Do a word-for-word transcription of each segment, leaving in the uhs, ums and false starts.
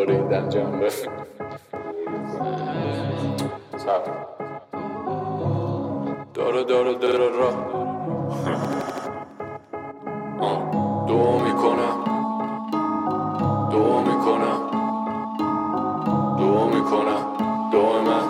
بریدن جنبه داره داره داره را دعا میکنم دعا میکنم دعا میکنم دعا من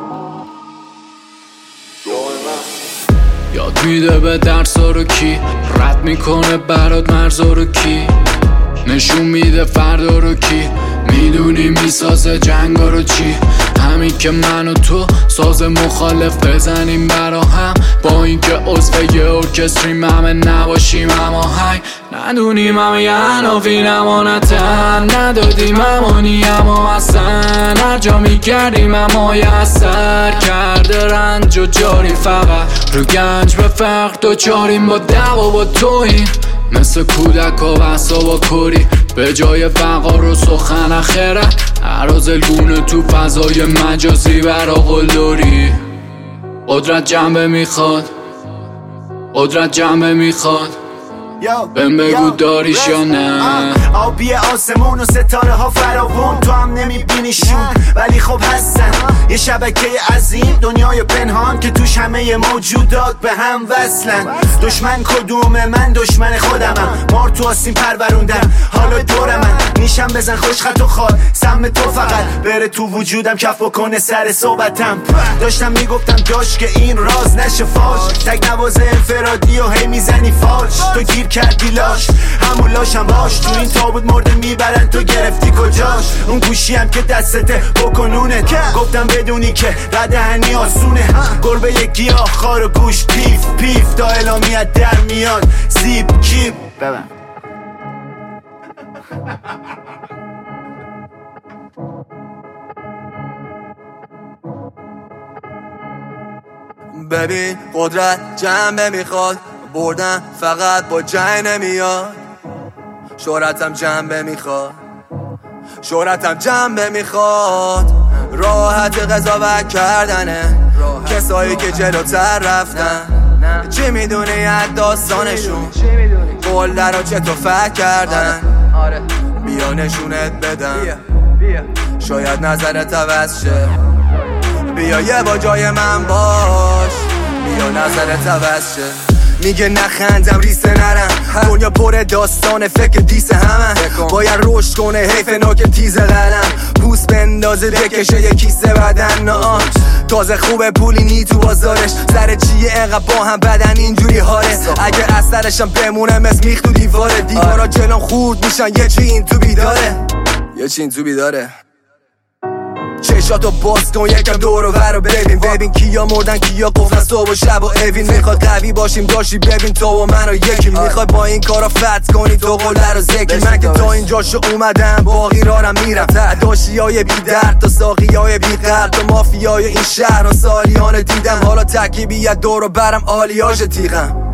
دعا من یاد میده به درسا رو کی رد میکنه برات مرزا رو کی نشون میده فردا رو کی میدونی میسازه جنگا رو چی همین که من و تو ساز مخالف بزنیم برا هم با اینکه عضو یه ارکستریم همه نباشیم اما هی ندونیم همه یه عناوین امانتن ندادیم امانی اما اصلا هر جا میگردیم اما یه اثر کرده رنج و جاری فقط رو گنج به فقر دوچاریم با دعوا با توهین مثل کودک ها و اصابا کری به جای وقار و سخن اخرت عرازلگونه تو فضای مجازی برا قلدری قدرت جنبه میخواد قدرت جنبه میخواد بهم بگو داریش یا نه آبی آسمون و ستاره ها فراوون تو هم نمیبینیشون ولی خب هستن یه شبکه عظیم دنیای پنهان که توش همه موجودات به هم وصلن دشمن کدومه من دشمن خودمم مار تو آسین پروروندم حالا دور من نیشم بزن خوش خط و خواد سم تو فقط بره تو وجودم کف بکنه سر صحبتم داشتم میگفتم داشت که این راز نشه فاش تک نواز انفرادی و هی میزنی فاش تو گیر کردی لاش همون لاشم باش تو این تابوت مرده میبرن تو گرفتی کجاش اون گوشی هم که دستته بکنونت گفتم بدونی که ردهنی آسونه گربه یک گیاه خار و گوش پیف پیف تا اعلامیت در میاد زیب کیپ ببن ببین قدرت جنبه میخواد بردن فقط با جنگ نمیاد شهرتم جنبه میخواد شهرتم جنبه میخواد راحت قضاوت کردنه کسایی که جلوتر رفتن چی میدونی از داستانشون قول رو چطور فکر کردن بیا نشونت بدم شاید نظرت عوض شه بیا یه با جای من باش بیا نظرت عوض شه میگه نخندم ریسه نرم دنیا پر داستان فکر دیس همه باید رشد کنه حیف ناک تیز قلم پوست بندازه بکشه یه کیسه بدن نه تازه خوبه پولی نی تو بازارش سر چیه انقدر با هم بدن اینجوری حاله اگه اثرشم بمونه مثل میخ تو دیواره دیوارا جلوم خورد میشن یه چی این تو بیداره یه چی این تو بیداره چشاتو باز کن یکم دور و برو ببین ببین کیا مردن کیا قفلن صبح و شب و اوین میخواد قوی باشیم داشتی ببین تو و من و یکی میخواد با این کارا فتح کنی تو قله رو ذکی من که تا اینجاشو اومدم باقی رارم میرم داشتی های بی درد تا ساقی های بی قرد تا مافیای این شهر و سالیان دیدم حالا تکیبیت دور و برم آلیاژ تیغم